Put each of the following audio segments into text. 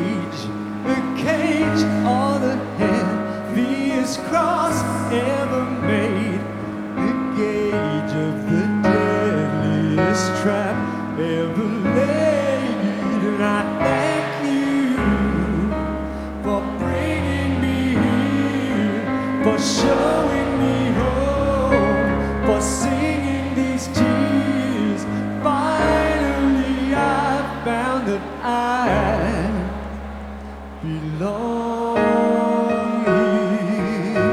cage, or the heaviest cross ever made, the gauge of the deadliest trap ever laid. And I thank you for bringing me here, for showing me hope, for singing these tears. Finally I found that I belong here.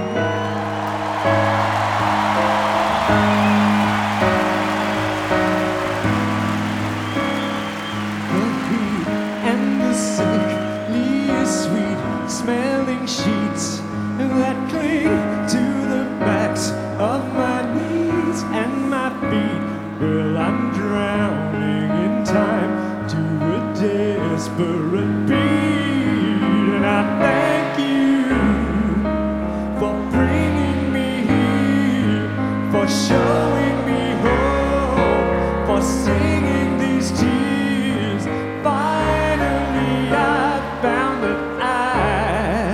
The heat and the sickly sweet smelling sheets that cling to the backs of my knees and my feet. Well, I'm drowning in time to a desperate beat. And I thank you for bringing me here, for showing me hope, for singing these tears. Finally I found that I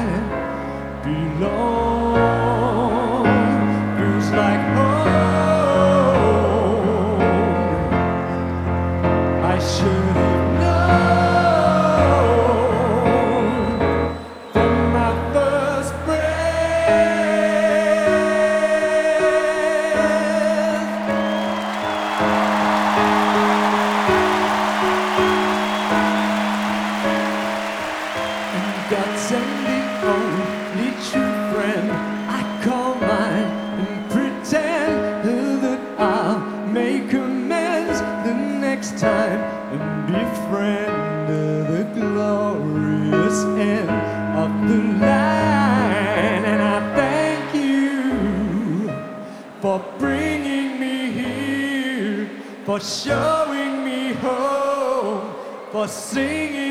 belong. Feels like home. I should have known from my first breath. And God's the only true friend I call mine, and pretend that I'll make amends the next time and befriend the glorious end of the line. And I thank you for bringing me here, for showing me hope, for singing